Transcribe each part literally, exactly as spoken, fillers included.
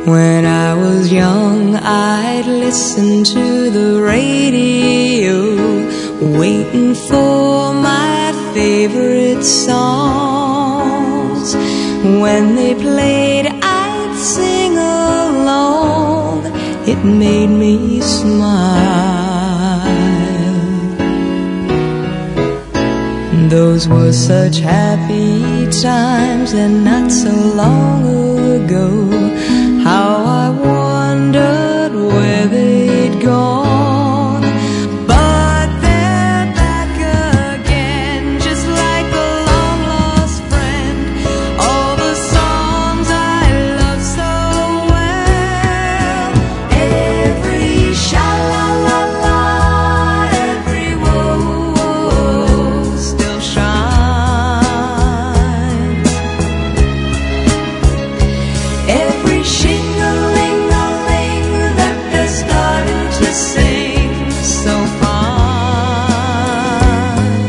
When I was young, I'd listen to the radio, waiting for my favorite songs. When they played, I'd sing along. It made me smile. Those were such happy times, and not so long ago. How I wondered where they'd gone. But they're back again, just like a long-lost friend. All the songs I love so well. Every sha-la-la-la, every whoa-whoa still shines. Every shing-a-ling-a-ling that they're starting to sing so fine.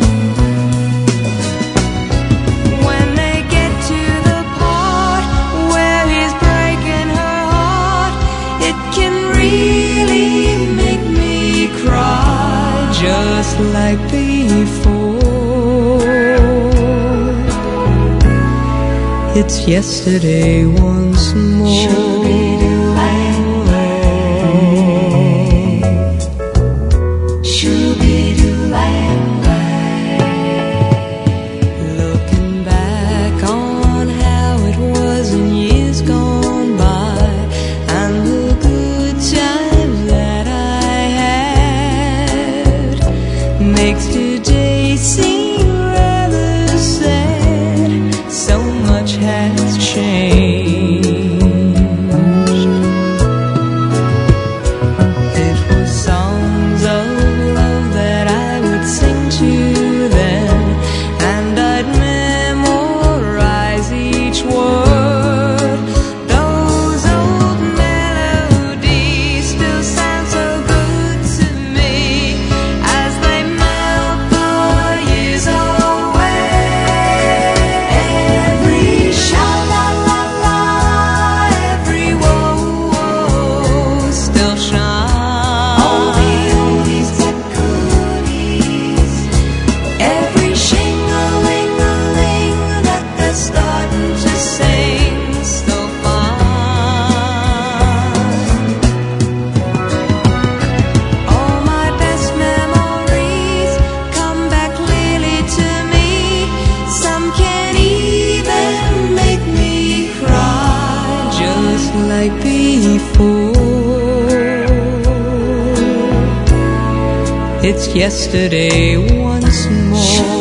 When they get to the part where he's breaking her heart, it can really make me cry, just like before. It's yesterday once more. Looking back on how it was in years gone by, and the good times that I had, makes today seem rather sad. So much has changed. It was songs of love that I would sing to them, and I'd memorize each word. Those old melodies still sound so good to me as they melt the years away. Every sha-la-la-la, every whoa-whoa still shines. All the oldies but goodies. Every shing-a-ling-a-ling that they're starting to sing so fine. All my best memories come back clearly to me. Some can even make me cry, just like before. It's yesterday once more.